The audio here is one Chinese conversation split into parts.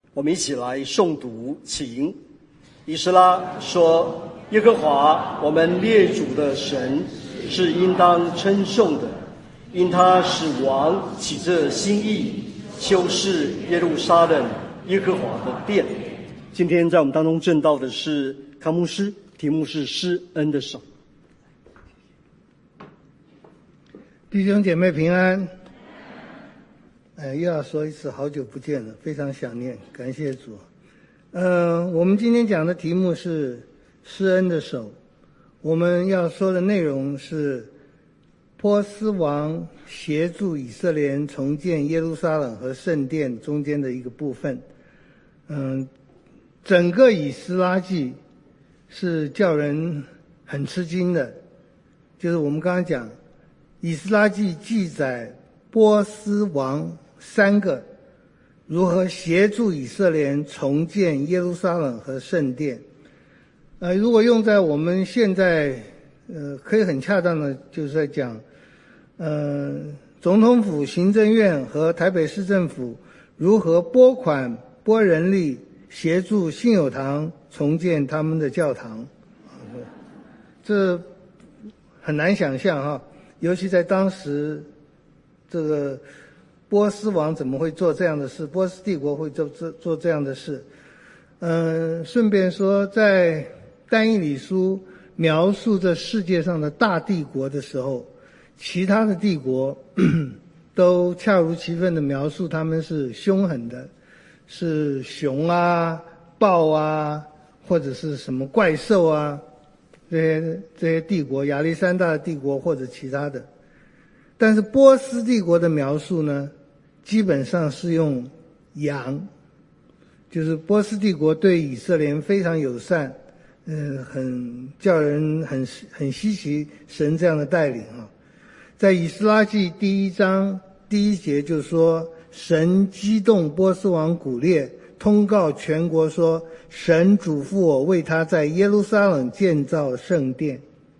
我们一起来诵读，请。以斯拉说：耶和华我们列祖的神是应当称颂的，因他使王起着心意，修饰耶路撒冷耶和华的殿。今天在我们当中证道的是康牧师，题目是施恩的手。 弟兄姐妹平安。又要说一次，好久不见了，非常想念，感谢主。我们今天讲的题目是施恩的手。我们要说的内容是波斯王协助以色列人重建耶路撒冷和圣殿中间的一个部分。整个以斯拉记是叫人很吃惊的，就是我们刚刚讲以斯拉记记载波斯王三个如何协助以色列人重建耶路撒冷和圣殿。如果用在我们现在可以很恰当的就是在讲总统府、行政院和台北市政府如何拨款拨人力协助信友堂重建他们的教堂。这很难想象哈，尤其在当时这个波斯王怎么会做这样的事，波斯帝国会做这样的事。顺便说，在但以理书描述这世界上的大帝国的时候，其他的帝国都恰如其分的描述他们是凶狠的，是熊啊、豹啊，或者是什么怪兽啊，这些帝国，亚历山大的帝国或者其他的。但是波斯帝国的描述呢，基本上是用羊，就是波斯帝国对以色列人非常友善，很叫人很稀奇神这样的带领啊。在以斯拉记第1章第1节就说，神激动波斯王古列，通告全国说，神嘱咐我为他在耶路撒冷建造圣殿。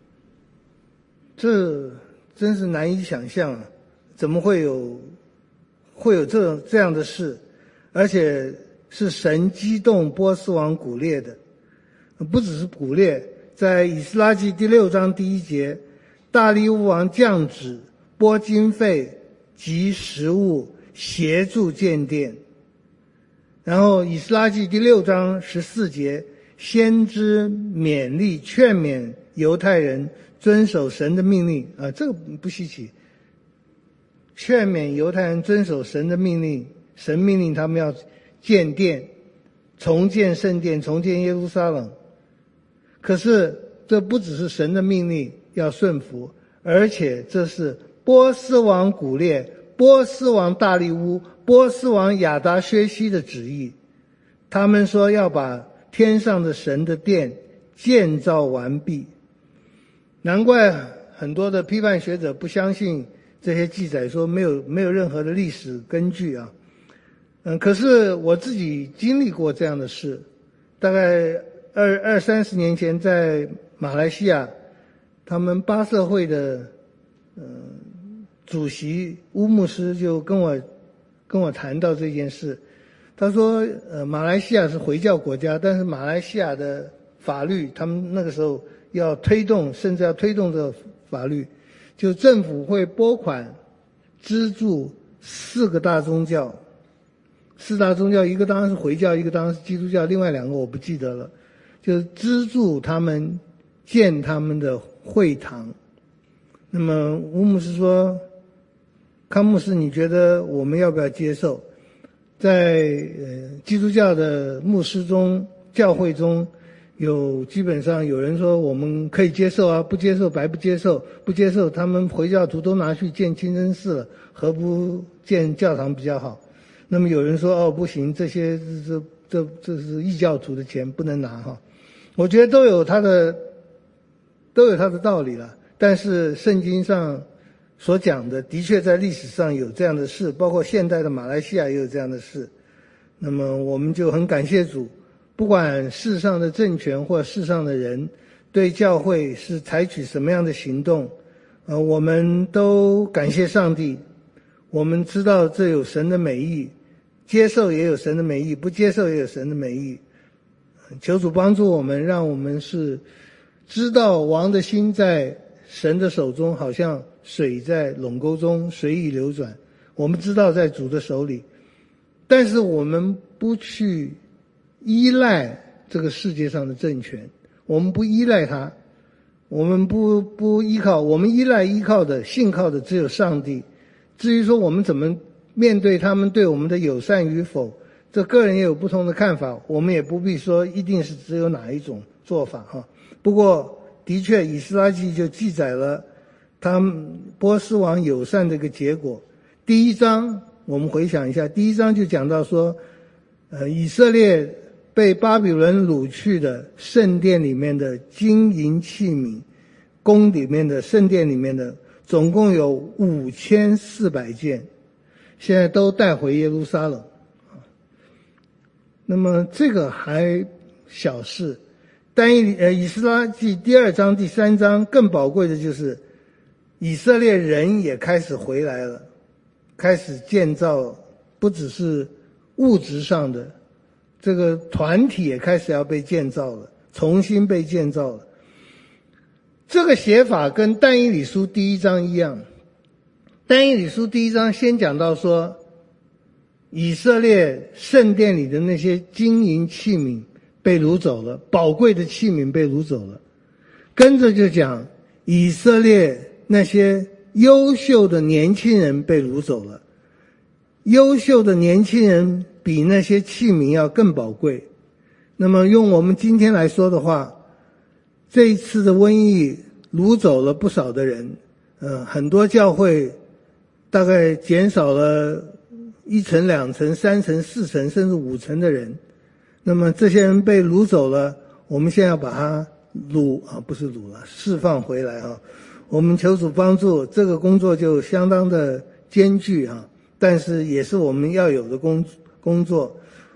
这真是难以想象啊，怎么会有这样的事，而且是神激动波斯王古列的。不只是古列，在以斯拉记第6章第1节，大利乌王降旨拨经费及食物协助建殿。然后以斯拉记第6章14节，先知勉励劝勉犹太人遵守神的命令这个不稀奇，劝勉犹太人遵守神的命令，神命令他们要建殿，重建圣殿，重建耶路撒冷。可是这不只是神的命令要顺服，而且这是波斯王古列、波斯王大利乌、波斯王亚达薛西的旨意。他们说要把天上的神的殿建造完毕。难怪很多的批判学者不相信这些记载，说没有任何的历史根据啊。可是我自己经历过这样的事，大概20-30年前在马来西亚，他们巴社会的主席乌牧师就跟我谈到这件事。他说马来西亚是回教国家，但是马来西亚的法律，他们那个时候要推动，甚至要推动这个法律，就政府会拨款资助4个大宗教，4大宗教，一个当然是回教，一个当然是基督教，另外2个我不记得了，就是资助他们建他们的会堂。那么吴牧师说，康牧师，你觉得我们要不要接受？在基督教的牧师中、教会中，基本上有人说我们可以接受啊，不接受白不接受，不接受他们回教徒都拿去建清真寺了，何不建教堂比较好？那么有人说不行，这些这是异教徒的钱不能拿哈。我觉得都有他的道理了，但是圣经上所讲的的确在历史上有这样的事，包括现代的马来西亚也有这样的事。那么我们就很感谢主，不管世上的政权或世上的人对教会是采取什么样的行动，我们都感谢上帝。我们知道这有神的美意， 接受也有神的美意，不接受也有神的美意。求主帮助我们，让我们是知道王的心在神的手中，好像水在垄沟中随意流转。我们知道在主的手里，但是我们不去依赖这个世界上的政权，我们不依赖它，我们不依靠，我们依靠的信靠的只有上帝。至于说我们怎么面对他们对我们的友善与否，这个人也有不同的看法，我们也不必说一定是只有哪一种做法哈。不过的确以斯拉记就记载了他们波斯王友善的一个结果。第一章我们回想一下，第一章就讲到说以色列被巴比伦掳去的圣殿里面的金银器皿，宫里面的圣殿里面的总共有5400件，现在都带回耶路撒冷。那么这个还小事，以斯拉记第2章第3章更宝贵的就是以色列人也开始回来了，开始建造，不只是物质上的，这个团体也开始要被建造了，重新被建造了。这个写法跟但以理书第1章一样，但以理书第1章先讲到说以色列圣殿里的那些金银器皿被掳走了，宝贵的器皿被掳走了，跟着就讲以色列那些优秀的年轻人被掳走了，优秀的年轻人比那些器皿要更宝贵。那么用我们今天来说的话，这一次的瘟疫掳走了不少的人，很多教会大概减少了1成、2成、3成、4成甚至5成的人。那么这些人被掳走了，我们现在要把他释放回来啊。我们求主帮助，这个工作就相当的艰巨啊，但是也是我们要有的工作。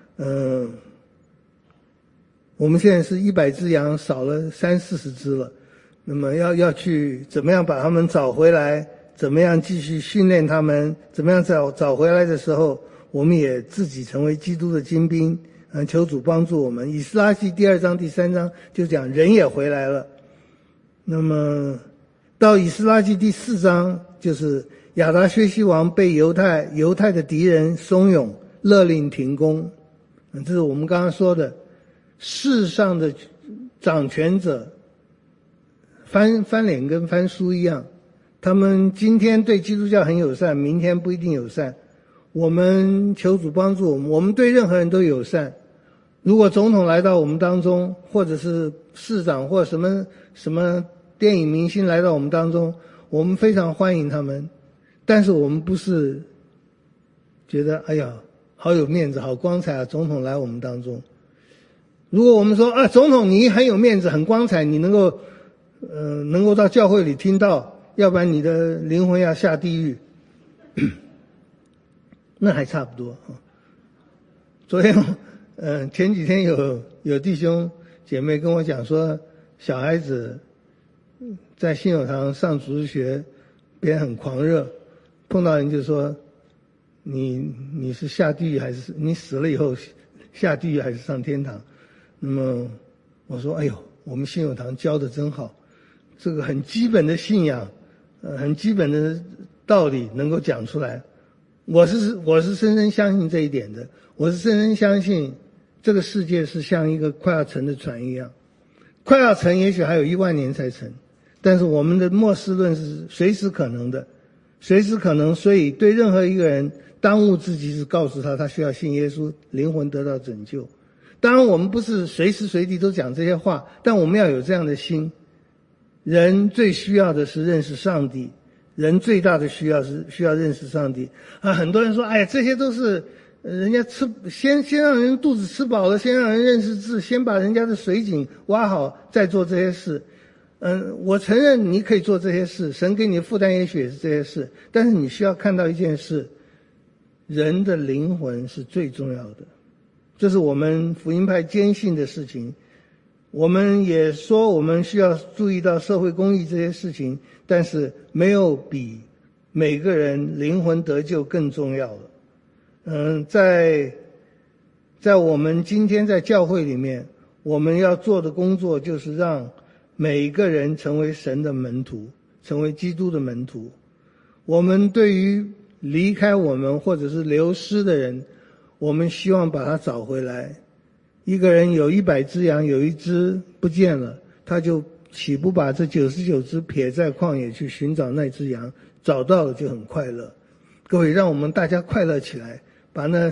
我们现在是100只羊少了30-40只了，那么要去怎么样把他们找回来，怎么样继续训练他们，怎么样找回来的时候，我们也自己成为基督的精兵。求主帮助我们。以斯拉记第2章第3章就讲人也回来了。那么到以斯拉记第4章，就是亚达薛西王被犹太的敌人怂恿，勒令停工。这是我们刚刚说的世上的掌权者翻脸跟翻书一样，他们今天对基督教很友善，明天不一定友善。我们求主帮助我们，我们对任何人都友善。如果总统来到我们当中，或者是市长或什么电影明星来到我们当中，我们非常欢迎他们，但是我们不是觉得哎呀好有面子好光彩啊，总统来我们当中。如果我们说总统你很有面子很光彩，你能够到教会里听到，要不然你的灵魂要下地狱那还差不多。昨天前几天有弟兄姐妹跟我讲说，小孩子在信友堂上主日学，别人很狂热，碰到人就说你是下地狱还是你死了以后下地狱还是上天堂？那么我说哎呦，我们信友堂教的真好，这个很基本的信仰很基本的道理能够讲出来。我是深深相信这一点的，我是深深相信这个世界是像一个快要成的船一样，快要成也许还有10000年才成，但是我们的末世论是随时可能的，随时可能，所以对任何一个人当务之急是告诉他需要信耶稣，灵魂得到拯救。当然我们不是随时随地都讲这些话，但我们要有这样的心。人最需要的是认识上帝，人最大的需要是需要认识上帝很多人说哎呀，这些都是人家先让人肚子吃饱了，先让人认识字，先把人家的水井挖好，再做这些事。我承认你可以做这些事，神给你的负担也许也是这些事，但是你需要看到一件事，人的灵魂是最重要的，这是我们福音派坚信的事情。我们也说我们需要注意到社会公益这些事情，但是没有比每个人灵魂得救更重要了。 在我们今天在教会里面，我们要做的工作就是让每一个人成为神的门徒，成为基督的门徒。我们对于离开我们或者是流失的人，我们希望把他找回来。一个人有100只羊，有1只不见了，他就岂不把这99只撇在旷野去寻找那只羊，找到了就很快乐。各位，让我们大家快乐起来，把那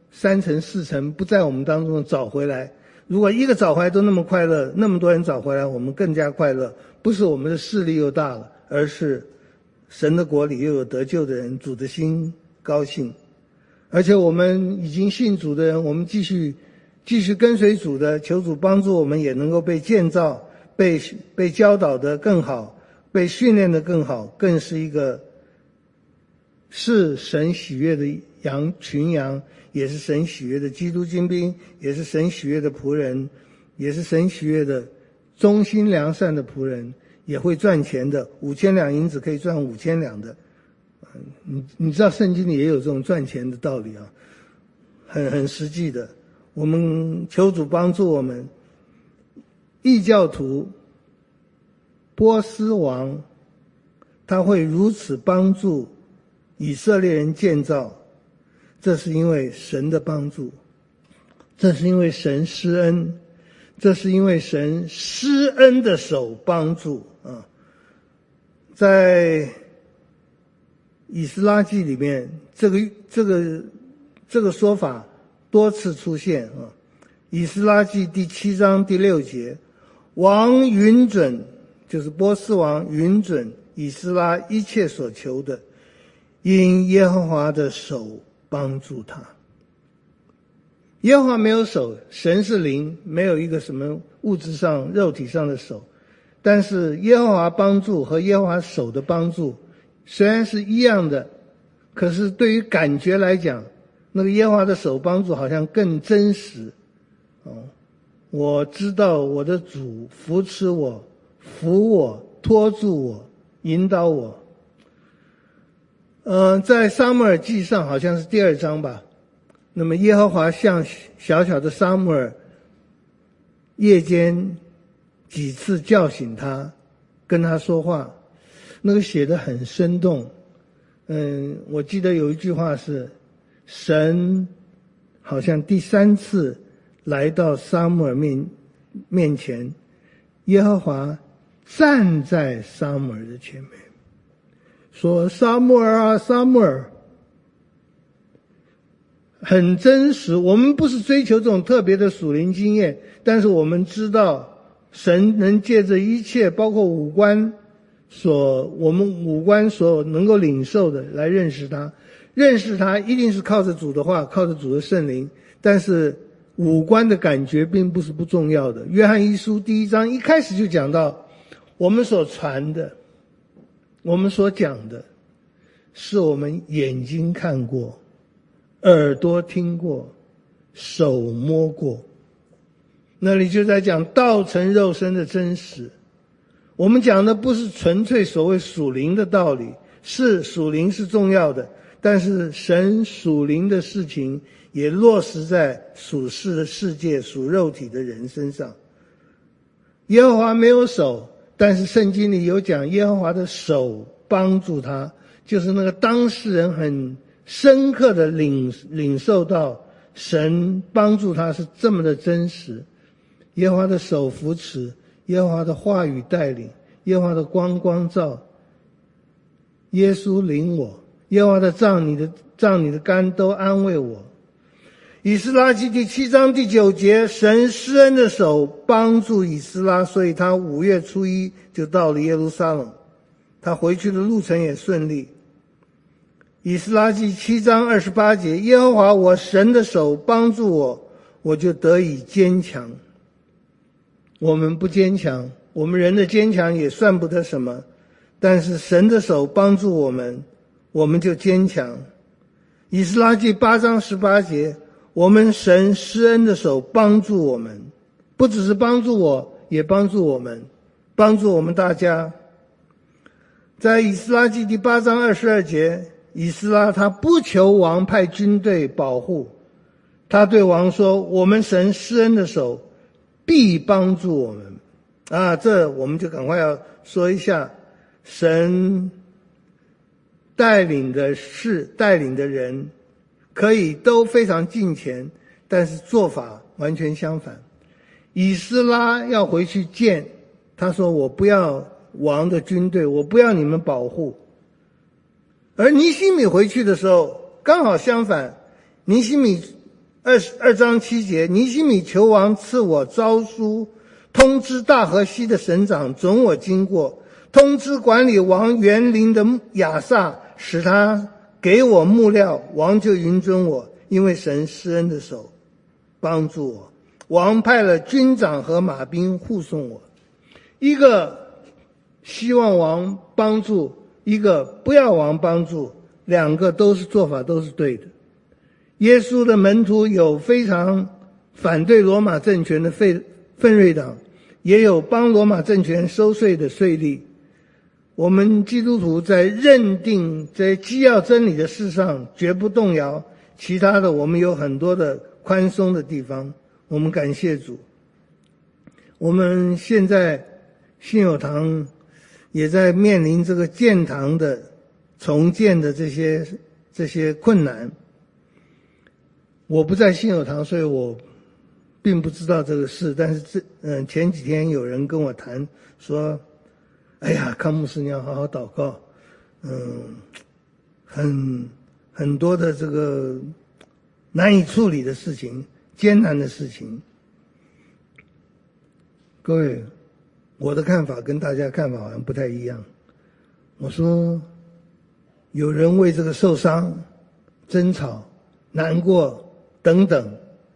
3成4成不在我们当中找回来。如果一个找回来都那么快乐，那么多人找回来，我们更加快乐。不是我们的势力又大了，而是神的国里又有得救的人，主的心高兴。而且我们已经信主的人，我们继续跟随主的，求主帮助我们也能够被建造，被教导得更好，被训练得更好，更是一个是神喜悦的群羊，也是神喜悦的基督精兵，也是神喜悦的仆人，也是神喜悦的忠心良善的仆人，也会赚钱的，5000两银子可以赚5000两的。你知道圣经里也有这种赚钱的道理啊，很实际的。我们求主帮助我们。异教徒波斯王他会如此帮助以色列人建造，这是因为神的帮助，这是因为神施恩，这是因为神施恩的手帮助啊。在以斯拉记里面，这个说法多次出现啊。以斯拉记第7章第6节，王允准，就是波斯王允准以斯拉一切所求的，因耶和华的手帮助他。耶和华没有手，神是灵，没有一个什么物质上肉体上的手，但是耶和华帮助和耶和华手的帮助虽然是一样的，可是对于感觉来讲，那个耶和华的手帮助好像更真实。我知道我的主扶持我，扶我，托住我，引导我。在撒母耳记上好像是第2章吧，那么耶和华向小小的撒母耳夜间几次叫醒他，跟他说话，那个写得很生动。我记得有一句话是，神好像第3次来到撒母耳面前，耶和华站在撒母耳的前面，说：撒母耳啊，撒母耳。很真实，我们不是追求这种特别的属灵经验，但是我们知道神能借着一切，包括我们五官所能够领受的来认识他。认识他一定是靠着主的话，靠着主的圣灵，但是五官的感觉并不是不重要的。约翰一书第1章一开始就讲到，我们所传的，我们所讲的，是我们眼睛看过，耳朵听过，手摸过。那里就在讲道成肉身的真实。我们讲的不是纯粹所谓属灵的道理，是属灵是重要的，但是神属灵的事情也落实在属世的世界、属肉体的人身上。耶和华没有手，但是圣经里有讲耶和华的手帮助他，就是那个当事人很深刻的领受到神帮助他是这么的真实。耶和华的手扶持，耶和华的话语带领，耶和华的光照，耶稣领我，耶和华的杖你的竿都安慰我。以斯拉记第7章第9节，神施恩的手帮助以斯拉，所以他5月初1就到了耶路撒冷，他回去的路程也顺利。以斯拉记7章28节，耶和华我神的手帮助我，我就得以坚强。我们不坚强，我们人的坚强也算不得什么，但是神的手帮助我们，我们就坚强。以斯拉记8章18节，我们神施恩的手帮助我们，不只是帮助我，也帮助我们，帮助我们大家。在以斯拉记第8章22节， 以斯拉他不求王派军队保护，他对王说，我们神施恩的手必帮助我们。这我们就赶快要说一下，神带领的人可以都非常敬虔，但是做法完全相反。以斯拉要回去见，他说我不要王的军队，我不要你们保护。而尼希米回去的时候刚好相反，尼希米2章7节，尼希米求王赐我诏书，通知大河西的省长准我经过，通知管理王园林的亚萨，使他给我木料，王就允准我，因为神施恩的手帮助我。王派了军长和马兵护送我，一个希望王帮助，一个不要王帮助，两个都是做法都是对的。耶稣的门徒有非常反对罗马政权的奋锐党，也有帮罗马政权收税的税吏。我们基督徒在认定在基要真理的事上绝不动摇，其他的我们有很多的宽松的地方，我们感谢主。我们现在信友堂也在面临这个建堂的重建的这些困难。我不在信友堂，所以我并不知道这个事，但是前几天有人跟我谈说，哎呀，康牧师你要好好祷告，很多的这个难以处理的事情，艰难的事情。各位，我的看法跟大家看法好像不太一样。我说，有人为这个受伤、争吵、难过等等，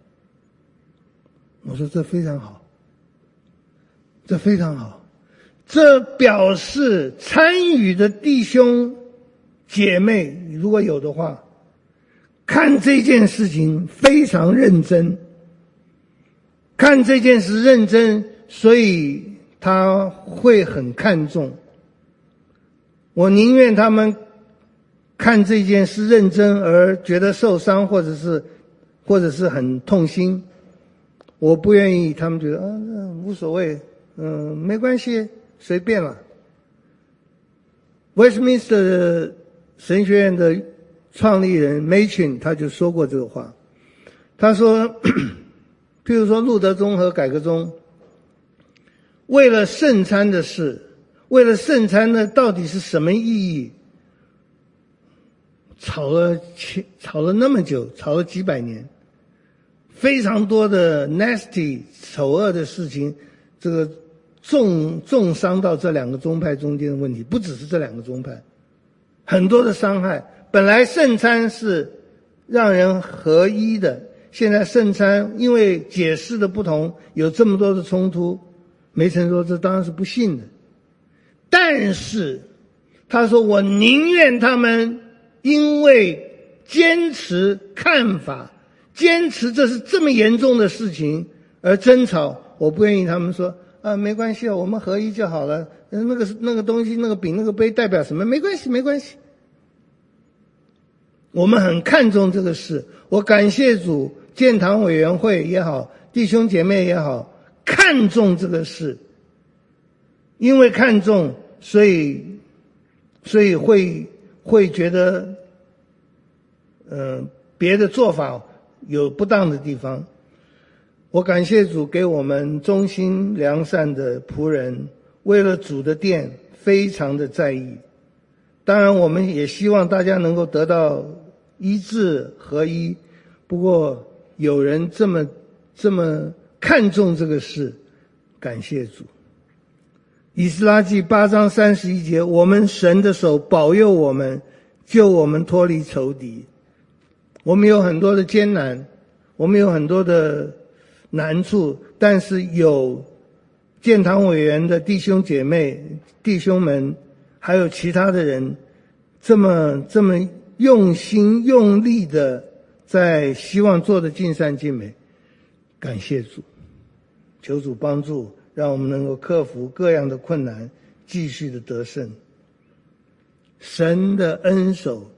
我说这非常好，这非常好，这表示参与的弟兄姐妹如果有的话，看这件事情非常认真，看这件事认真，所以他会很看重。我宁愿他们看这件事认真而觉得受伤，或者是很痛心，我不愿意他们觉得无所谓，没关系，随便了。Westminster 神学院的创立人 Machen 他就说过这个话，他说譬如说路德宗和改革宗为了圣餐的事，为了圣餐呢到底是什么意义，吵了那么久，吵了几百年，非常多的 nasty 丑恶的事情，这个重伤到这两个宗派中间的问题，不只是这两个宗派，很多的伤害。本来圣餐是让人合一的，现在圣餐因为解释的不同有这么多的冲突，梅森说这当然是不幸的。但是他说我宁愿他们因为坚持看法，坚持这是这么严重的事情而争吵，我不愿意他们说没关系，我们合一就好了，那个东西那个饼那个杯代表什么，没关系。我们很看重这个事，我感谢主，建堂委员会也好，弟兄姐妹也好，看重这个事，因为看重，所以会觉得别的做法有不当的地方。我感谢主给我们忠心良善的仆人，为了主的殿非常的在意。当然我们也希望大家能够得到一致合一，不过有人这么看重这个事，感谢主。以斯拉记8章31节，我们神的手保佑我们，救我们脱离仇敌。我们有很多的艰难，我们有很多的难处，但是有建堂委员的弟兄姐妹弟兄们，还有其他的人这么用心用力的在希望做的尽善尽美，感谢主，求主帮助，让我们能够克服各样的困难，继续的得胜。神的恩手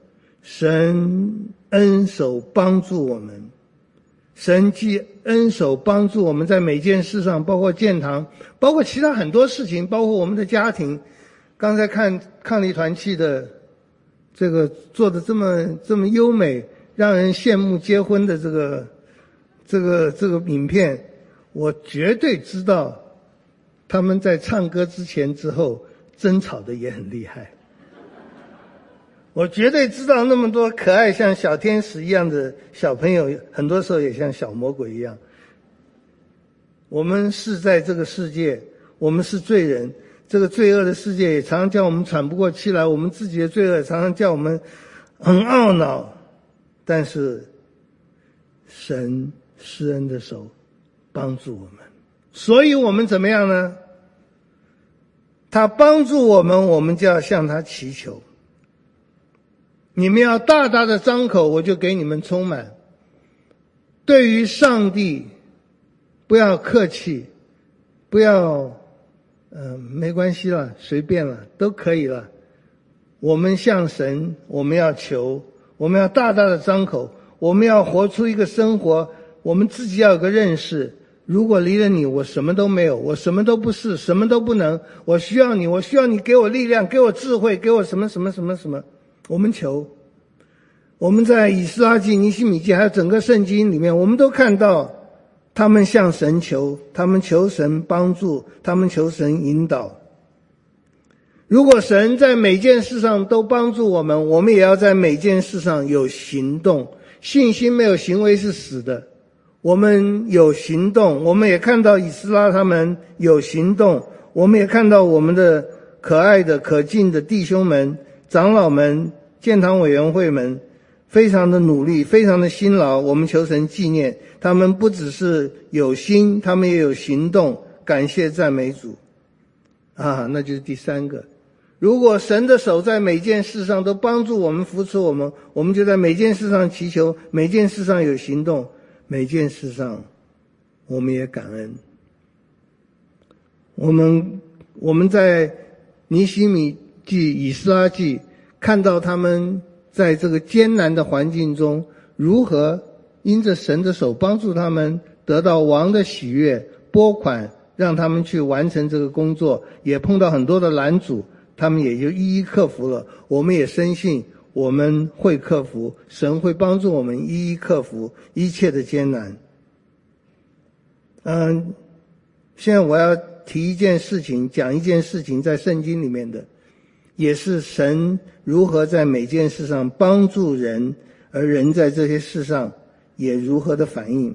神恩手帮助我们，神既恩手帮助我们在每件事上，包括建堂，包括其他很多事情，包括我们的家庭。刚才看抗力团契的这个做的这么优美，让人羡慕结婚的这个影片，我绝对知道他们在唱歌之前之后争吵的也很厉害。我绝对知道那么多可爱像小天使一样的小朋友，很多时候也像小魔鬼一样。我们是在这个世界，我们是罪人，这个罪恶的世界也常常叫我们喘不过气来，我们自己的罪恶常常叫我们很懊恼，但是神施恩的手帮助我们，所以我们怎么样呢？他帮助我们，我们就要向他祈求。你们要大大的张口，我就给你们充满。对于上帝，不要客气，不要没关系了，随便了，都可以了。我们向神，我们要求，我们要大大的张口，我们要活出一个生活，我们自己要有个认识。如果离了你，我什么都没有，我什么都不是，什么都不能。我需要你，我需要你给我力量，给我智慧，给我什么什么什么什么。我们求，我们在以斯拉记、尼希米记还有整个圣经里面，我们都看到他们向神求，他们求神帮助，他们求神引导。如果神在每件事上都帮助我们，我们也要在每件事上有行动。信心没有行为是死的，我们有行动。我们也看到以斯拉他们有行动，我们也看到我们的可爱的可敬的弟兄们、长老们、建堂委员会们非常的努力，非常的辛劳。我们求神纪念他们，不只是有心，他们也有行动。感谢赞美主啊！那就是第三个。如果神的手在每件事上都帮助我们、扶持我们，我们就在每件事上祈求，每件事上有行动，每件事上我们也感恩。我们在尼希米记、以斯拉记看到他们在这个艰难的环境中，如何因着神的手帮助他们得到王的喜悦，拨款让他们去完成这个工作，也碰到很多的拦阻，他们也就一一克服了。我们也深信我们会克服，神会帮助我们一一克服一切的艰难。现在我要提一件事情，讲一件事情，在圣经里面的，也是神如何在每件事上帮助人，而人在这些事上也如何的反应。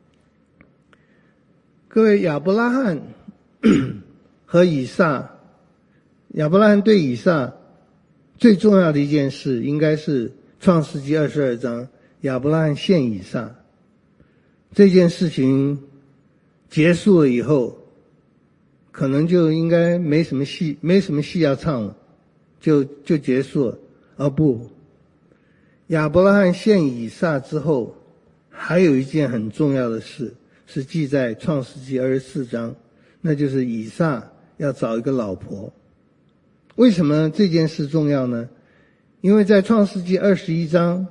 各位，亚伯拉罕和以撒，亚伯拉罕对以撒最重要的一件事应该是创世纪22章，亚伯拉罕献以撒。这件事情结束了以后，可能就应该没什么戏要唱了，就结束了。不，亚伯拉罕献以撒之后，还有一件很重要的事，是记在创世纪24章，那就是以撒要找一个老婆。为什么这件事重要呢？因为在创世纪21章，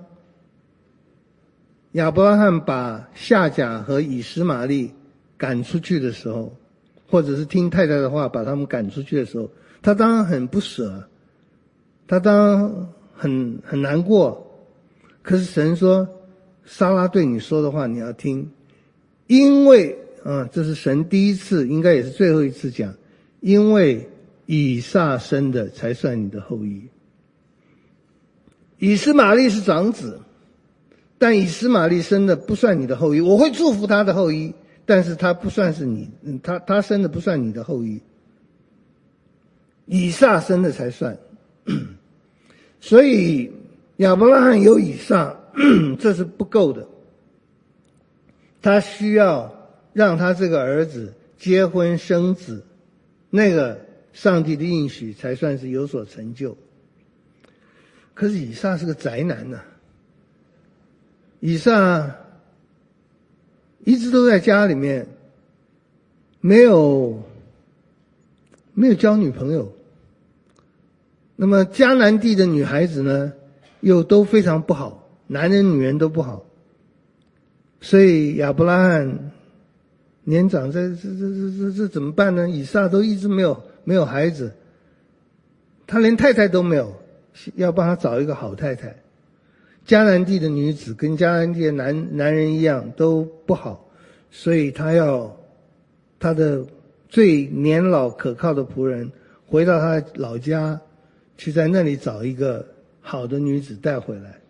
亚伯拉罕把夏甲和以实玛利赶出去的时候，或者是听太太的话把他们赶出去的时候，他当然很不舍，他当然很难过。可是神说，撒拉对你说的话你要听，因为这是神第一次，应该也是最后一次讲，因为以撒生的才算你的后裔。以实玛利是长子，但以实玛利生的不算你的后裔，我会祝福他的后裔，但是他不算是你，他生的不算你的后裔，以撒生的才算。所以亚伯拉罕有以撒这是不够的，他需要让他这个儿子结婚生子，那个上帝的应许才算是有所成就。可是以撒是个宅男呢，以撒一直都在家里面，没有交女朋友。那么迦南地的女孩子呢， 又都非常不好，男人女人都不好。所以亚伯拉罕年长，这怎么办呢？以撒都一直没有孩子，他连太太都没有，要帮他找一个好太太。迦南地的女子跟迦南地的男人一样都不好，所以他要他的最年老可靠的仆人回到他的老家，去在那里找一个好的女子带回来。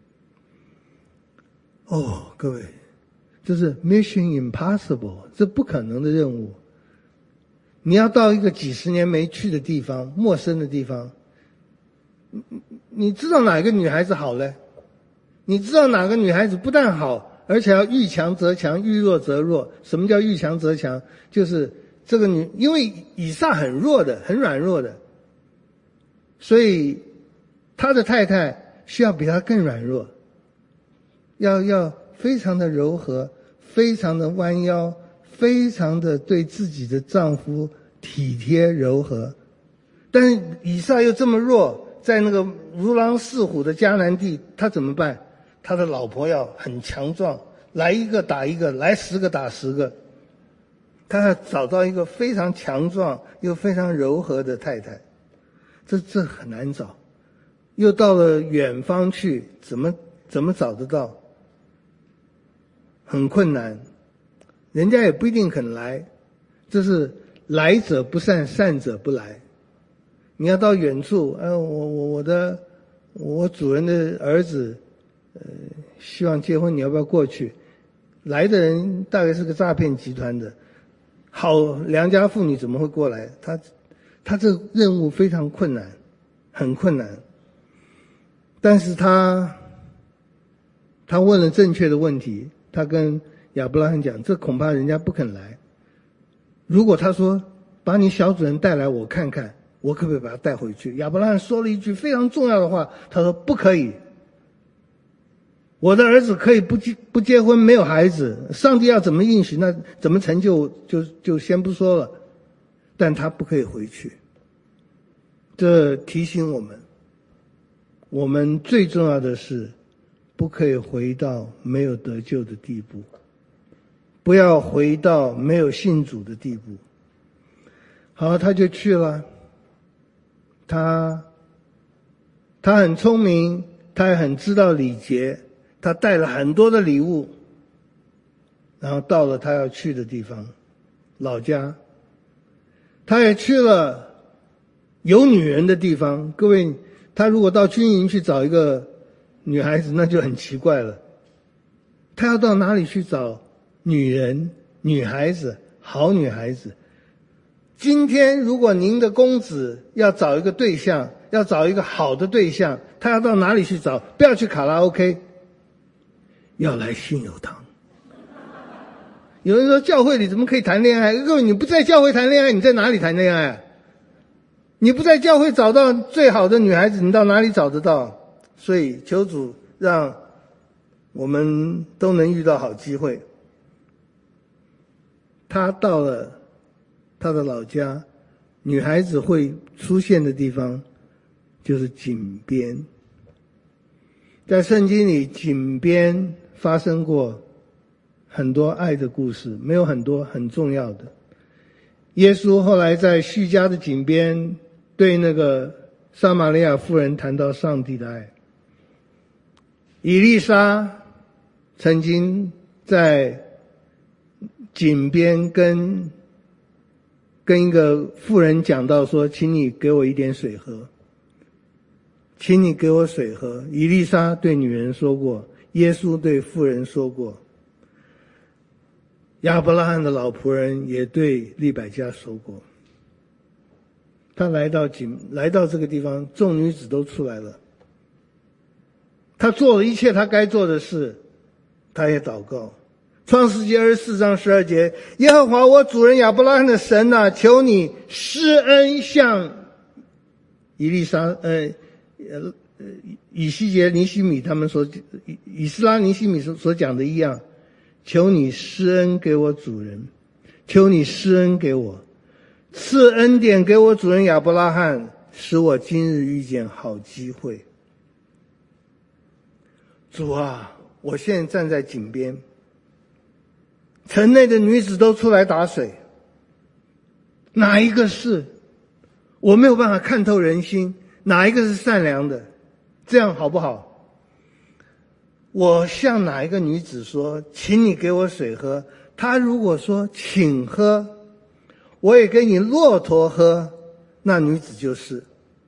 哦，各位，这是 Mission Impossible， 这不可能的任务。你要到一个几十年没去的地方，陌生的地方，你知道哪个女孩子好呢？你知道哪个女孩子不但好，而且要遇强则强，遇弱则弱。什么叫遇强则强？就是这个因为以撒很弱的，很软弱的，所以他的太太需要比他更软弱，要非常的柔和，非常的弯腰，非常的对自己的丈夫体贴柔和。但是以撒又这么弱，在那个如狼似虎的迦南地，他怎么办？他的老婆要很强壮，来一个打一个，来10个打10个。他要找到一个非常强壮又非常柔和的太太，这很难找。又到了远方去，怎么找得到？很困难，人家也不一定肯来。这是来者不善，善者不来。你要到远处，我主人的儿子，希望结婚，你要不要过去？来的人大概是个诈骗集团的，好良家妇女怎么会过来？他这任务非常困难，很困难。但是他问了正确的问题，他跟亚伯拉罕讲，这恐怕人家不肯来。如果他说把你小主人带来我看看，我可不可以把他带回去？亚伯拉罕说了一句非常重要的话，他说不可以。我的儿子可以不结婚，没有孩子，上帝要怎么应许，那怎么成就先不说了，但他不可以回去。这提醒我们最重要的是不可以回到没有得救的地步，不要回到没有信主的地步。好，他就去了。他很聪明，他也很知道礼节，他带了很多的礼物，然后到了他要去的地方，老家。他也去了有女人的地方。各位，他如果到军营去找一个女孩子，那就很奇怪了。他要到哪里去找女人、女孩子、好女孩子？今天如果您的公子要找一个对象，要找一个好的对象，他要到哪里去找？不要去卡拉 OK， 要来信友堂。有人说教会里怎么可以谈恋爱？各位，你不在教会谈恋爱，你在哪里谈恋爱？你不在教会找到最好的女孩子，你到哪里找得到？所以求主让我们都能遇到好机会。他到了他的老家，女孩子会出现的地方就是井边。在圣经里，井边发生过很多爱的故事，没有很多很重要的。耶稣后来在叙加的井边对那个撒玛利亚妇人谈到上帝的爱。以利沙曾经在井边跟一个妇人讲到说，请你给我一点水喝，请你给我水喝。以利沙对女人说过，耶稣对妇人说过，亚伯拉罕的老仆人也对利百加说过。他来到这个地方，众女子都出来了。他做了一切他该做的事，他也祷告。创世纪24章12节，耶和华我主人亚伯拉罕的神啊，求你施恩向以西结尼西米他们以斯拉尼西米所讲的一样，求你施恩给我主人，求你施恩给我，赐恩典给我主人亚伯拉罕，使我今日遇见好机会。 主啊，我现在站在井边，城内的女子都出来打水，哪一个是？我没有办法看透人心，哪一个是善良的？这样好不好？我向哪一个女子说，请你给我水喝，她如果说请喝，我也给你骆驼喝，那女子就是。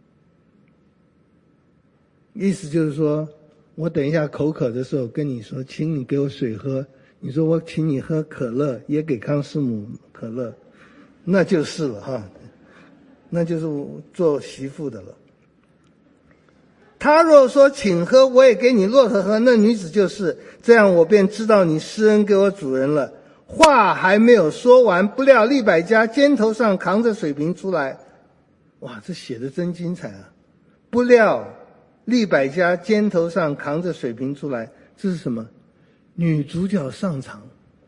意思就是说，我等一下口渴的时候跟你说，请你给我水喝，你说我请你喝可乐，也给康师母可乐，那就是了哈，那就是做媳妇的了。他若说请喝，我也给你骆驼喝，那女子就是这样，我便知道你施恩给我主人了。话还没有说完，不料利百加肩头上扛着水瓶出来。哇，这写的真精彩啊！不料利百加肩头上扛着水瓶出来，这是什么？女主角上场，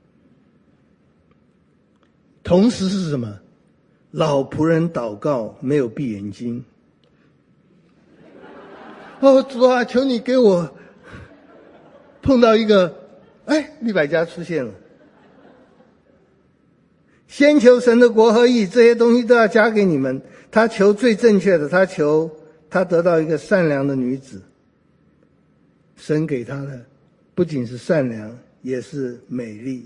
同时是什么？老仆人祷告没有闭眼睛。哦，主啊，求你给我碰到一个，利百加出现了。先求神的国和义，这些东西都要加给你们。他求最正确的，他求他得到一个善良的女子。神给他的不仅是善良，也是美丽。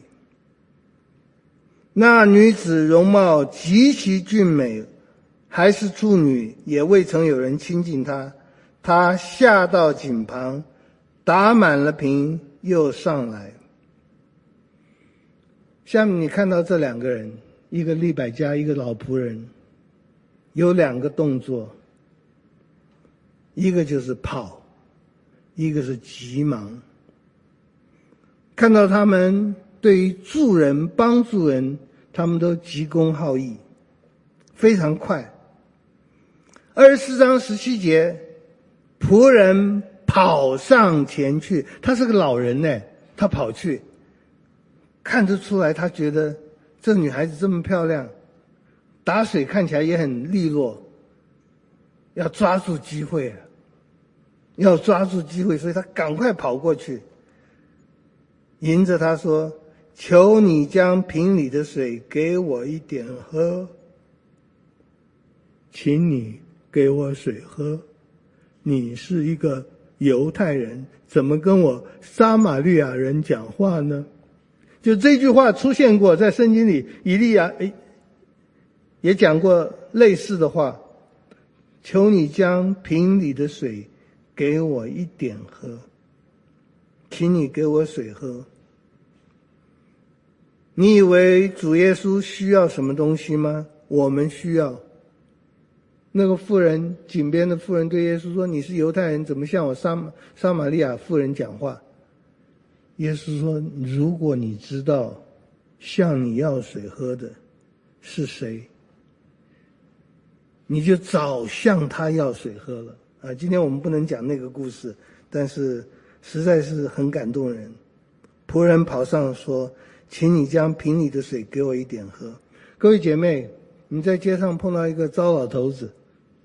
那女子容貌极其俊美，还是处女，也未曾有人亲近她。她下到井旁，打满了瓶，又上来。下面你看到这两个人，一个利百加，一个老仆人，有两个动作，一个就是跑，一个是急忙。看到他们对于助人帮助人，他们都急公好义，非常快。24章17节，仆人跑上前去，他是个老人呢，他跑去，看得出来他觉得这女孩子这么漂亮，打水看起来也很利落，要抓住机会啊，要抓住机会，所以他赶快跑过去，迎着他说，求你将瓶里的水给我一点喝，请你给我水喝。你是一个犹太人，怎么跟我撒玛利亚人讲话呢？就这句话出现过，在圣经里，以利亚也讲过类似的话，求你将瓶里的水给我一点喝，请你给我水喝。你以为主耶稣需要什么东西吗？我们需要。那个妇人，井边的妇人对耶稣说，你是犹太人，怎么向我撒玛利亚妇人讲话？耶稣说，如果你知道向你要水喝的是谁，你就早向他要水喝了啊！今天我们不能讲那个故事，但是实在是很感动人。仆人跑上说，请你将瓶里的水给我一点喝。各位姐妹，你在街上碰到一个糟老头子，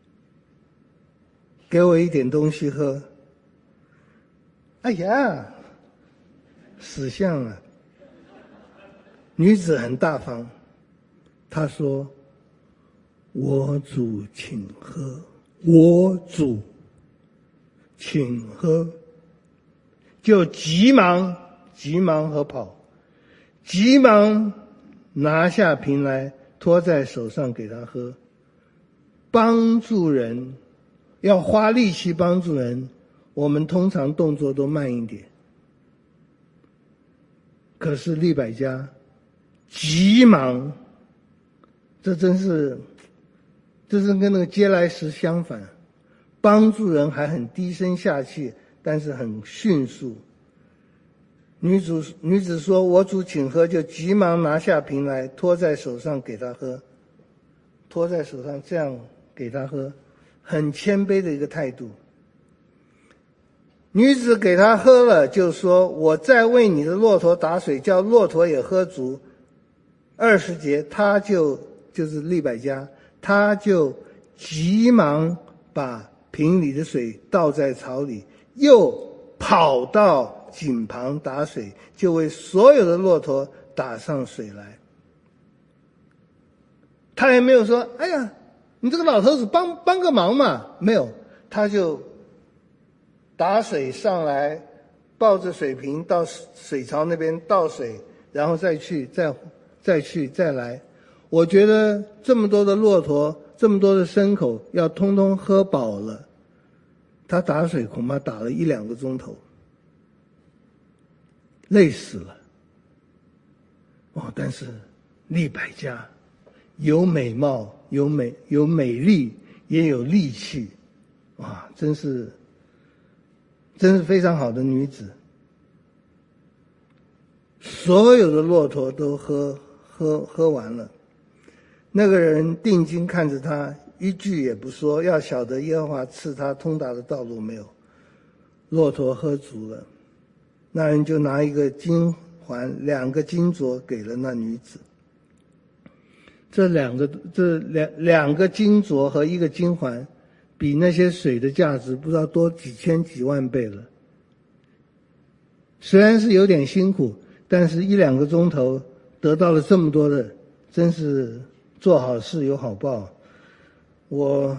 给我一点东西喝，哎呀，死相啊！女子很大方，她说，我主请喝，我主请喝，就急忙和跑，急忙拿下瓶来，托在手上给他喝。帮助人，要花力气帮助人，我们通常动作都慢一点。可是利百加急忙，这真是跟那个嗟来时相反，帮助人还很低声下气，但是很迅速。女子说，我主请喝，就急忙拿下瓶来，托在手上给他喝，托在手上这样给他喝，很谦卑的一个态度。女子给他喝了，就说，我再为你的骆驼打水，叫骆驼也喝足。20节，他就是利百加，他就急忙把瓶里的水倒在槽里，又跑跑到井旁打水，就为所有的骆驼打上水来。他也没有说，哎呀，你这个老头子帮个忙嘛，没有，他就打水上来，抱着水瓶到水槽那边倒水，然后再去再来。我觉得这么多的骆驼，这么多的牲口要通通喝饱了，他打水恐怕打了1-2个钟头，累死了。但是利百加有美貌，有美丽，也有力气，真是非常好的女子。所有的骆驼都喝完了，那个人定睛看着他，一句也不说，要晓得耶和华赐他通达的道路没有。骆驼喝足了，那人就拿一个金环2个金镯给了那女子。这两个金镯和1个金环，比那些水的价值不知道多几千几万倍了。虽然是有点辛苦，但是1-2个钟头得到了这么多的，真是做好事有好报。我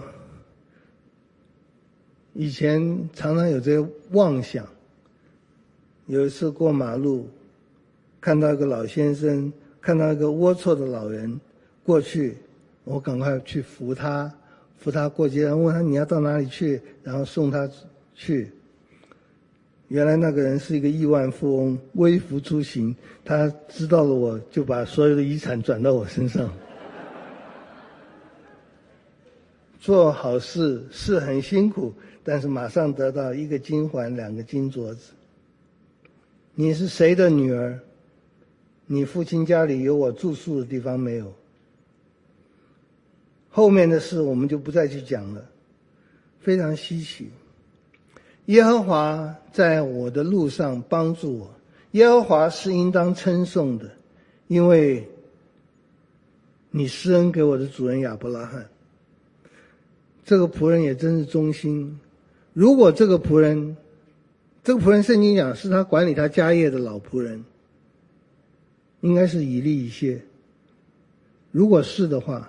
以前常常有这些妄想，有一次过马路，看到一个老先生，看到一个龌龊的老人过去，我赶快去扶他过街，然后问他你要到哪里去，然后送他去。原来那个人是一个亿万富翁，微服出行，他知道了我就把所有的遗产转到我身上。做好事是很辛苦，但是马上得到1个金环2个金镯子。你是谁的女儿？你父亲家里有我住宿的地方没有？后面的事我们就不再去讲了，非常稀奇。耶和华在我的路上帮助我，耶和华是应当称颂的，因为你施恩给我的主人亚伯拉罕。这个仆人也真是忠心。如果这个仆人圣经讲是他管理他家业的老仆人，应该是以利以谢。如果是的话，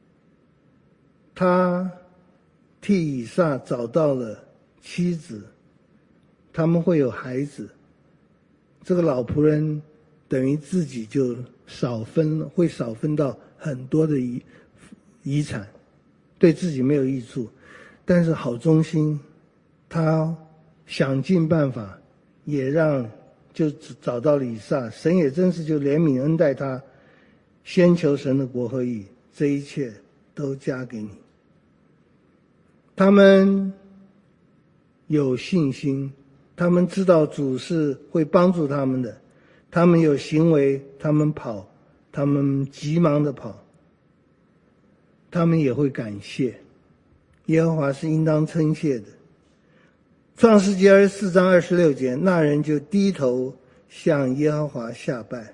他替以撒找到了妻子，他们会有孩子，这个老仆人等于自己就会少分到很多的遗产，对自己没有益处，但是好忠心，他想尽办法也就找到了以撒，神也真是就怜悯恩待他，先求神的国和义，这一切都加给你。他们有信心，他们知道主是会帮助他们的，他们有行为，他们跑，他们急忙的跑，他们也会感谢。耶和华是应当称谢的。创世纪24章26节，那人就低头向耶和华下拜。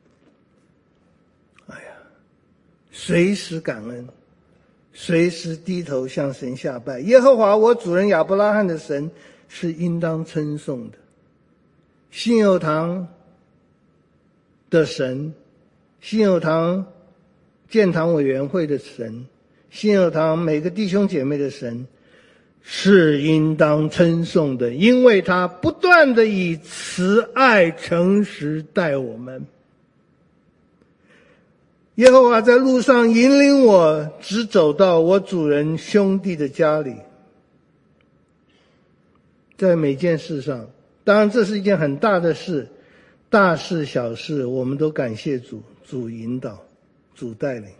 随时感恩，随时低头向神下拜。耶和华我主人亚伯拉罕的神是应当称颂的。信友堂的神，信友堂建堂委员会的神，信友堂每个弟兄姐妹的神是应当称颂的，因为他不断的以慈爱诚实待我们。耶和华在路上引领我，直走到我主人兄弟的家里。在每件事上，当然这是一件很大的事，大事小事我们都感谢主，主引导，主带领。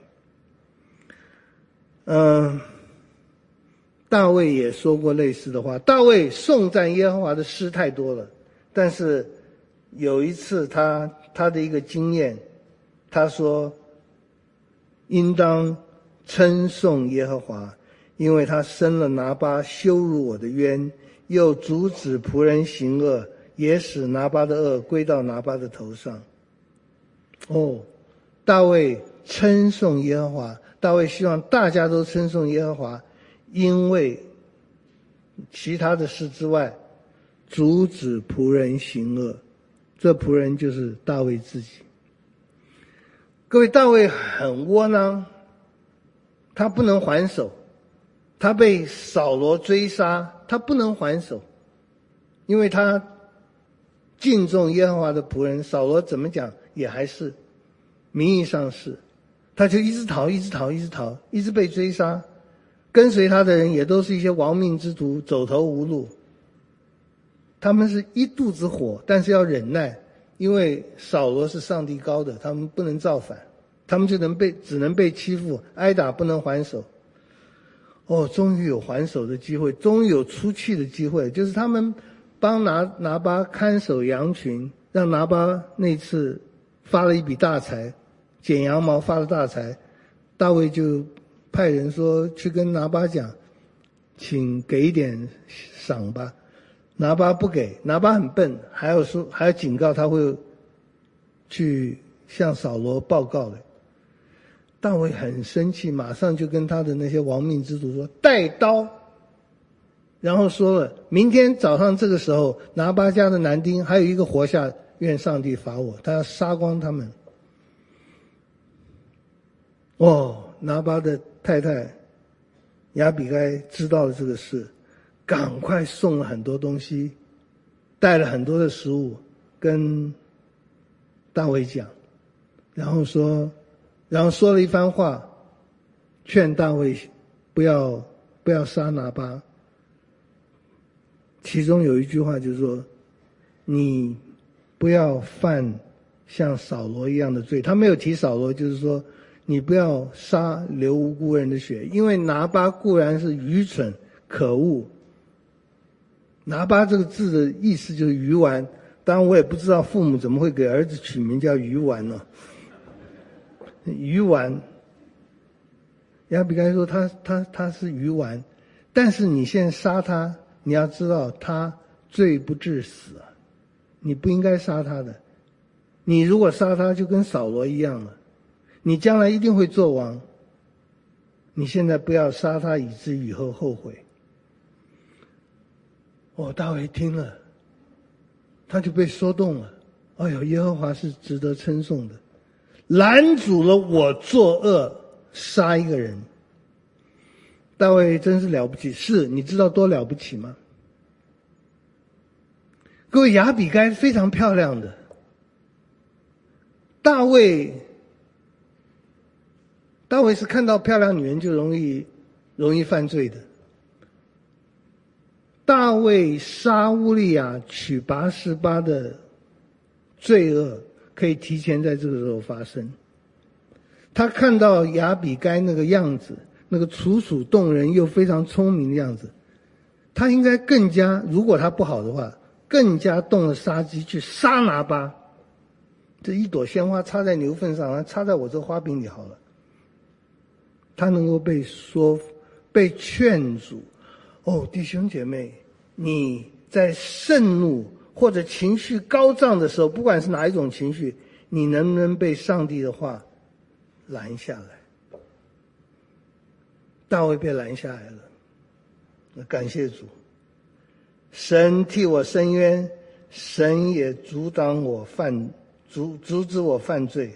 大卫也说过类似的话。大卫颂赞耶和华的诗太多了，但是有一次他的一个经验，他说应当称颂耶和华，因为他生了拿巴，羞辱我的冤，又阻止仆人行恶，也使拿巴的恶归到拿巴的头上。大卫称颂耶和华，大卫希望大家都称颂耶和华，因为其他的事之外， 阻止仆人行恶。这仆人就是大卫自己。各位，大卫很窝囊，他不能还手，他被扫罗追杀，他不能还手，因为他敬重耶和华的仆人，扫罗怎么讲也还是名义上是，他就一直逃，一直被追杀，跟随他的人也都是一些亡命之徒，走投无路。他们是一肚子火，但是要忍耐，因为扫罗是上帝膏的，他们不能造反，他们只能被欺负，挨打不能还手。终于有还手的机会，终于有出气的机会，就是他们帮拿巴看守羊群，让拿巴那次发了一笔大财，剪羊毛发了大财，大卫就派人说去跟拿巴讲，请给一点赏吧。拿巴不给，拿巴很笨，还要警告他会去向扫罗报告的。大卫很生气，马上就跟他的那些亡命之徒说带刀，然后说了明天早上这个时候，拿巴家的男丁还有一个活下，愿上帝罚我，他要杀光他们。拿巴的太太亚比该知道了这个事，赶快送了很多东西，带了很多的食物跟大卫讲，然后说了一番话，劝大卫不要杀拿巴。其中有一句话就是说，你不要犯像扫罗一样的罪。他没有提扫罗，就是说你不要杀流无辜人的血，因为拿巴固然是愚蠢可恶。拿巴这个字的意思就是鱼丸，当然我也不知道父母怎么会给儿子取名叫鱼丸呢？鱼丸，亚比该说他是鱼丸，但是你现在杀他，你要知道他罪不至死啊，你不应该杀他的。你如果杀他，就跟扫罗一样了，你将来一定会做王。你现在不要杀他，以至于以后后悔。大卫听了，他就被说动了。耶和华是值得称颂的，拦阻了我作恶，杀一个人。大卫真是了不起，是你知道多了不起吗？各位，亚比该非常漂亮的，大卫是看到漂亮女人就容易犯罪的。大卫杀乌利亚娶拔示巴的罪恶可以提前在这个时候发生。他看到亚比该那个样子，那个楚楚动人又非常聪明的样子，他应该更加，如果他不好的话，更加动了杀机去杀拿巴。这一朵鲜花插在牛粪上，插在我这花饼里好了。他能够被劝阻。弟兄姐妹，你在盛怒或者情绪高涨的时候，不管是哪一种情绪，你能不能被上帝的话拦下来？大卫被拦下来了，感谢主，神替我伸冤，神也阻止我犯罪。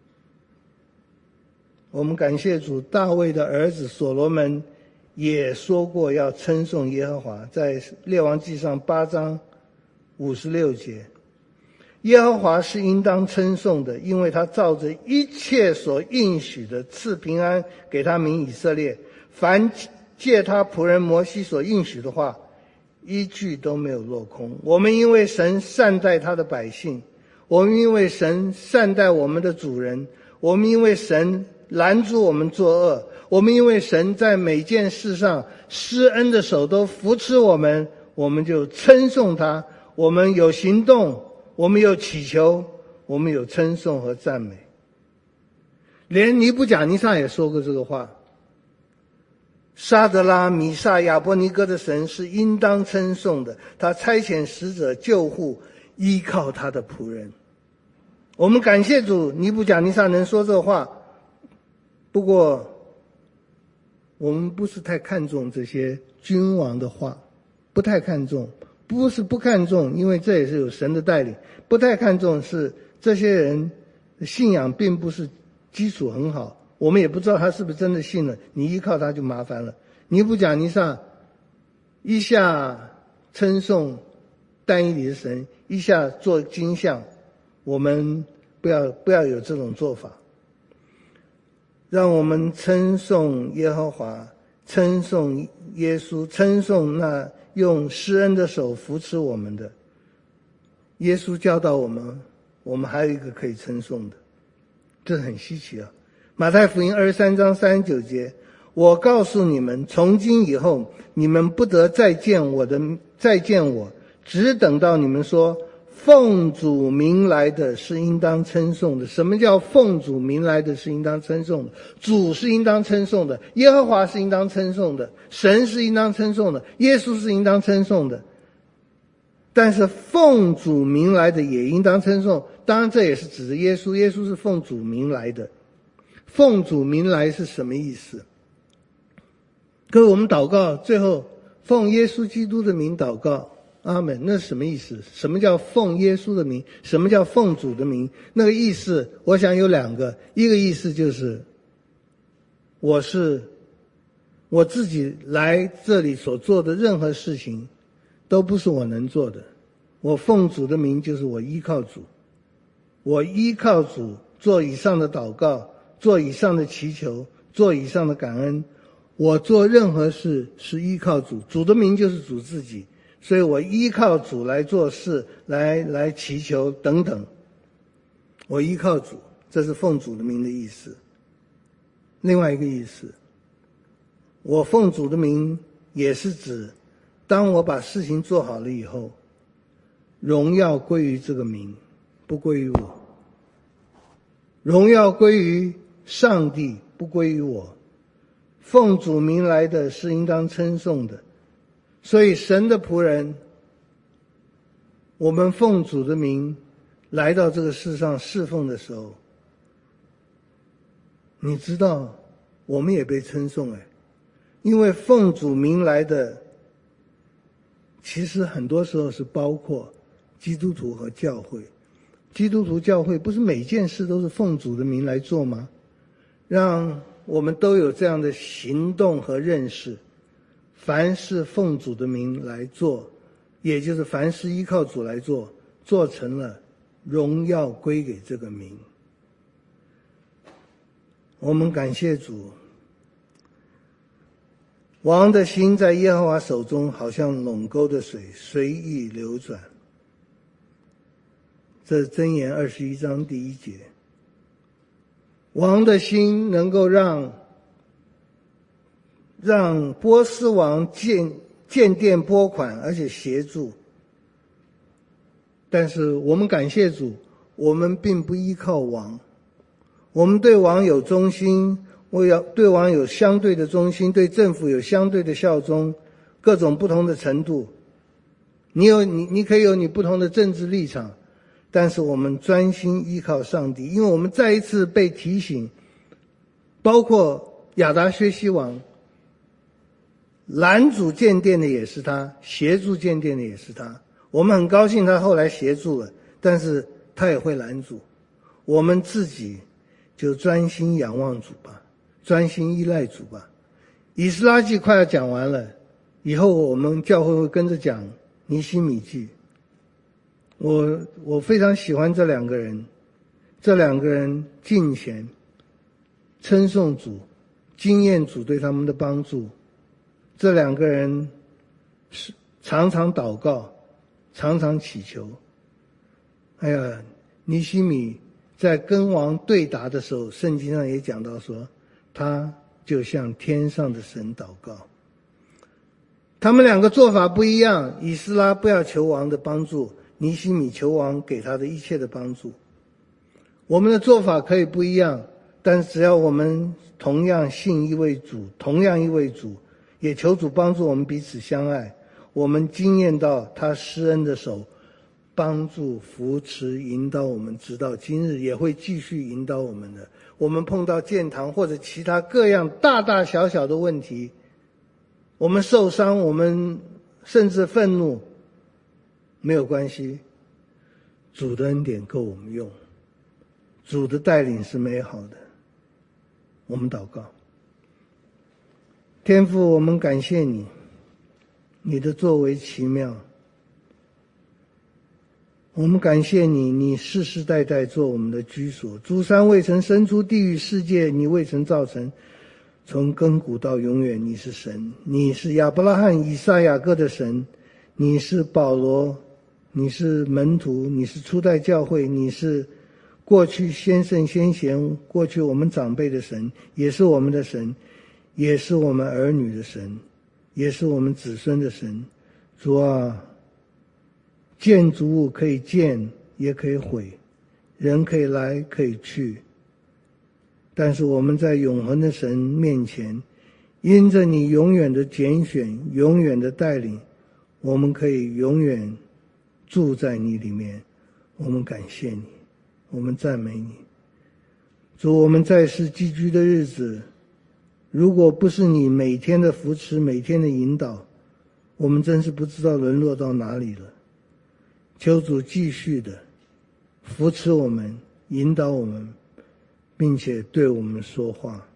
我们感谢主，大卫的儿子所罗门也说过要称颂耶和华，在列王纪上8章56节，耶和华是应当称颂的，因为他照着一切所应许的赐平安给他民以色列，凡借他仆人摩西所应许的话，一句都没有落空。我们因为神善待他的百姓，我们因为神善待我们的主人，我们因为神拦阻我们作恶，我们因为神在每件事上施恩的手都扶持我们，我们就称颂他。我们有行动，我们有祈求，我们有称颂和赞美。连尼布甲尼撒也说过这个话，沙德拉米撒亚伯尼哥的神是应当称颂的，他差遣使者救护依靠他的仆人。我们感谢主，尼布甲尼撒能说这话，不过我们不是太看重这些君王的话，不太看重， 不是不看重，因为这也是有神的带领，不太看重是这些人信仰并不是基础很好，我们也不知道他是不是真的信了，你依靠他就麻烦了。尼布甲尼撒一下称颂但以理的神，一下做金像，我们不要有这种做法。让我们称颂耶和华，称颂耶稣，称颂那用施恩的手扶持我们的耶稣。教导我们，我们还有一个可以称颂的，这很稀奇啊。马太福音23章39节，我告诉你们，从今以后你们不得再见我，只等到你们说奉主名来的是应当称颂的。什么叫奉主名来的是应当称颂的？主是应当称颂的，耶和华是应当称颂的，神是应当称颂的，耶稣是应当称颂的。但是奉主名来的也应当称颂，当然这也是指的耶稣，耶稣是奉主名来的。奉主名来是什么意思？各位，我们祷告最后奉耶稣基督的名祷告，阿们，那是什么意思？什么叫奉耶稣的名？什么叫奉主的名？那个意思我想有两个，一个意思就是我自己来这里所做的任何事情都不是我能做的，我奉主的名就是我依靠主，我依靠主做以上的祷告，做以上的祈求，做以上的感恩，我做任何事是依靠主，主的名就是主自己，所以我依靠主来做事，来祈求等等，我依靠主，这是奉主的名的意思。另外一个意思，我奉主的名也是指当我把事情做好了以后，荣耀归于这个名，不归于我，荣耀归于上帝，不归于我。奉主名来的是应当称颂的，所以神的仆人，我们奉主的名来到这个世上侍奉的时候，你知道我们也被称颂因为奉主名来的其实很多时候是包括基督徒和教会。基督徒教会不是每件事都是奉主的名来做吗？让我们都有这样的行动和认识，凡是奉主的名来做，也就是凡是依靠主来做，做成了，荣耀归给这个名。我们感谢主，王的心在耶和华手中，好像垄沟的水，随意流转。这是箴言21章第1节。王的心能够让波斯王建殿拨款，而且协助。但是我们感谢主，我们并不依靠王，我们对王有忠心，对王有相对的忠心，对政府有相对的效忠，各种不同的程度。你可以有你不同的政治立场，但是我们专心依靠上帝，因为我们再一次被提醒，包括亚达薛西王，拦阻建殿的也是他，协助建殿的也是他。我们很高兴他后来协助了，但是他也会拦阻。我们自己就专心仰望主吧，专心依赖主吧。以斯拉记快要讲完了，以后我们教会会跟着讲尼希米记。我非常喜欢这两个人敬虔称颂主，经验主对他们的帮助。这两个人是常常祷告，常常祈求。尼希米在跟王对答的时候，圣经上也讲到说，他就向天上的神祷告。他们两个做法不一样，以斯拉不要求王的帮助，尼希米求王给他的一切的帮助。我们的做法可以不一样，但只要我们同样信一位主，同样一位主，也求主帮助我们彼此相爱，我们经验到他施恩的手帮助扶持引导我们，直到今日也会继续引导我们的。我们碰到建堂或者其他各样大大小小的问题，我们受伤，我们甚至愤怒， 没有关系，主的恩典够我们用，主的带领是美好的。我们祷告。天父，我们感谢你，你的作为奇妙。我们感谢你，你世世代代做我们的居所。诸山未曾生出，地狱世界你未曾造成，从亘古到永远你是神。你是亚伯拉罕、以撒、雅各的神，你是保罗，你是门徒，你是初代教会，你是过去先圣先贤，过去我们长辈的神，也是我们的神，也是我们儿女的神，也是我们子孙的神。主啊，建筑物可以建也可以毁，人可以来可以去，但是我们在永恒的神面前，因着你永远的拣选，永远的带领，我们可以永远住在你里面。我们感谢你，我们赞美你。主，我们在世寄居的日子，如果不是你每天的扶持，每天的引导，我们真是不知道沦落到哪里了。求主继续的扶持我们，引导我们，并且对我们说话。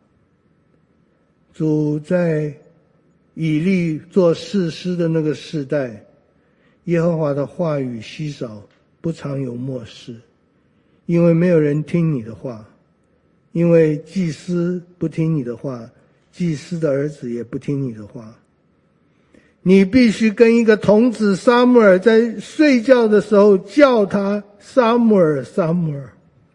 主，在以利做士师的那个世代，耶和华的话语稀少，不常有默示，因为没有人听你的话，因为祭司不听你的话，祭司的儿子也不听你的话。你必须跟一个童子撒母耳在睡觉的时候叫他撒母耳，撒母耳。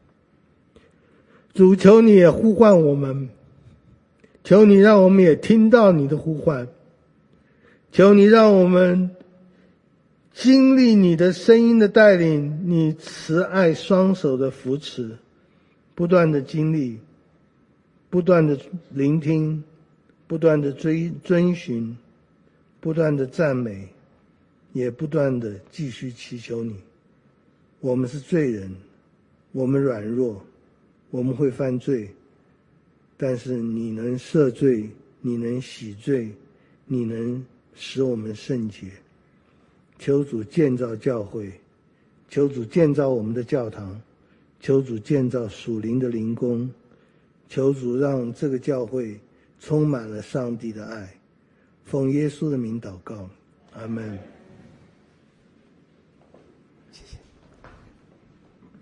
主，求你也呼唤我们，求你让我们也听到你的呼唤，求你让我们经历你的声音的带领，你慈爱双手的扶持，不断的经历，不断的聆听，不断的遵循，不断的赞美，也不断的继续祈求你。我们是罪人，我们软弱，我们会犯罪，但是你能赦罪，你能洗罪，你能使我们圣洁。求主建造教会，求主建造我们的教堂，求主建造属灵的灵宫，求主让这个教会充满了上帝的爱。奉耶稣的名祷告，阿们。